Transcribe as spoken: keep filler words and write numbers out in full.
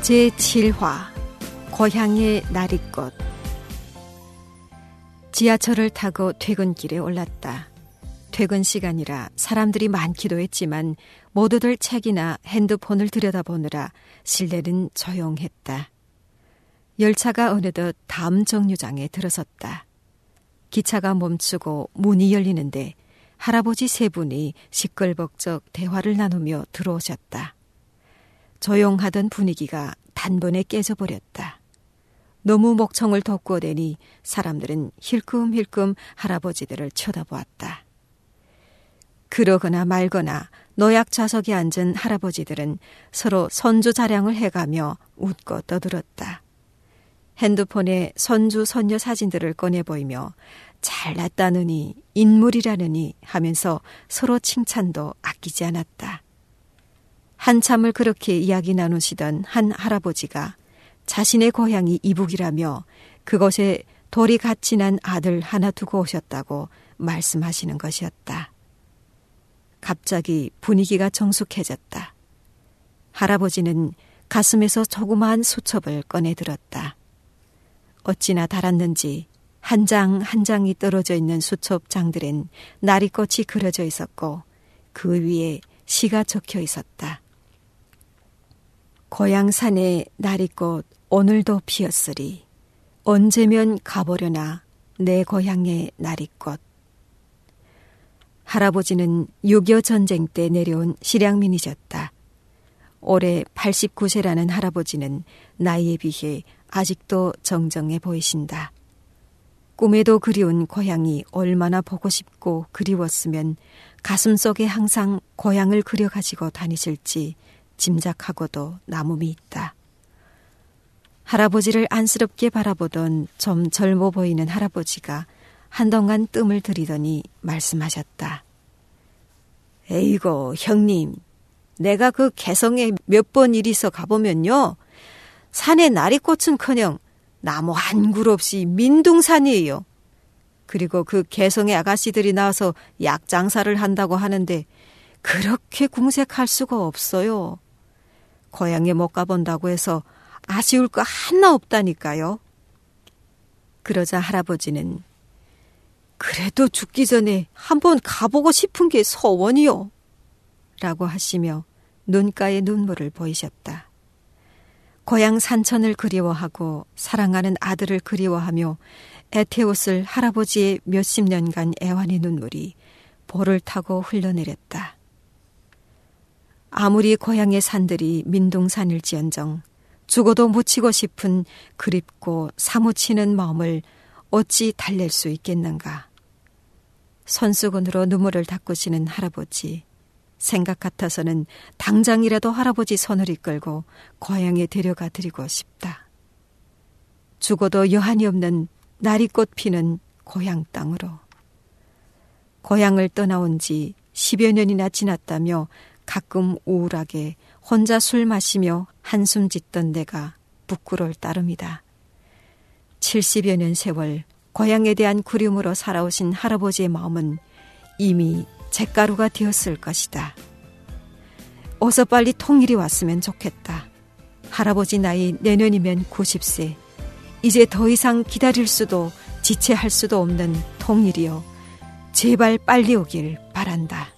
제칠 화 고향의 나리꽃. 지하철을 타고 퇴근길에 올랐다. 퇴근 시간이라 사람들이 많기도 했지만 모두들 책이나 핸드폰을 들여다보느라 실내는 조용했다. 열차가 어느덧 다음 정류장에 들어섰다. 기차가 멈추고 문이 열리는데 할아버지 세 분이 시끌벅적 대화를 나누며 들어오셨다. 조용하던 분위기가 단번에 깨져버렸다. 너무 목청을 돋구어대니 사람들은 힐끔힐끔 할아버지들을 쳐다보았다. 그러거나 말거나 노약 좌석에 앉은 할아버지들은 서로 손주 자랑을 해가며 웃고 떠들었다. 핸드폰에 손주 손녀 사진들을 꺼내 보이며 잘났다느니 인물이라느니 하면서 서로 칭찬도 아끼지 않았다. 한참을 그렇게 이야기 나누시던 한 할아버지가 자신의 고향이 이북이라며 그곳에 돌이 같이 난 아들 하나 두고 오셨다고 말씀하시는 것이었다. 갑자기 분위기가 정숙해졌다. 할아버지는 가슴에서 조그마한 수첩을 꺼내 들었다. 어찌나 달았는지 한 장 한 장이 떨어져 있는 수첩 장들엔 나리꽃이 그려져 있었고 그 위에 시가 적혀 있었다. 고향 산에 나리꽃 오늘도 피었으리. 언제면 가보려나 내 고향의 나리꽃. 할아버지는 육이오 전쟁 때 내려온 실향민이셨다. 올해 팔십구 세라는 할아버지는 나이에 비해 아직도 정정해 보이신다. 꿈에도 그리운 고향이 얼마나 보고 싶고 그리웠으면 가슴속에 항상 고향을 그려가지고 다니실지 짐작하고도 남음이 있다. 할아버지를 안쓰럽게 바라보던 좀 젊어 보이는 할아버지가 한동안 뜸을 들이더니 말씀하셨다. 에이고 형님, 내가 그 개성에 몇 번 이리서 가보면요, 산에 나리꽃은커녕 나무 한 굴 없이 민둥산이에요. 그리고 그 개성의 아가씨들이 나와서 약장사를 한다고 하는데 그렇게 궁색할 수가 없어요. 고향에 못 가본다고 해서 아쉬울 거 하나 없다니까요. 그러자 할아버지는 그래도 죽기 전에 한번 가보고 싶은 게 소원이요. 라고 하시며 눈가에 눈물을 보이셨다. 고향 산천을 그리워하고 사랑하는 아들을 그리워하며 애태웠을 할아버지의 몇십 년간 애환의 눈물이 볼을 타고 흘러내렸다. 아무리 고향의 산들이 민둥산일지언정 죽어도 묻히고 싶은 그립고 사무치는 마음을 어찌 달랠 수 있겠는가. 손수건으로 눈물을 닦으시는 할아버지. 생각 같아서는 당장이라도 할아버지 손을 이끌고 고향에 데려가 드리고 싶다. 죽어도 여한이 없는 나리꽃 피는 고향 땅으로. 고향을 떠나온 지 십여 년이나 지났다며 가끔 우울하게 혼자 술 마시며 한숨 짓던 내가 부끄러울 따름이다. 칠십여 년 세월 고향에 대한 그리움으로 살아오신 할아버지의 마음은 이미 잿가루가 되었을 것이다. 어서 빨리 통일이 왔으면 좋겠다. 할아버지 나이 내년이면 구십 세. 이제 더 이상 기다릴 수도 지체할 수도 없는 통일이여. 제발 빨리 오길 바란다.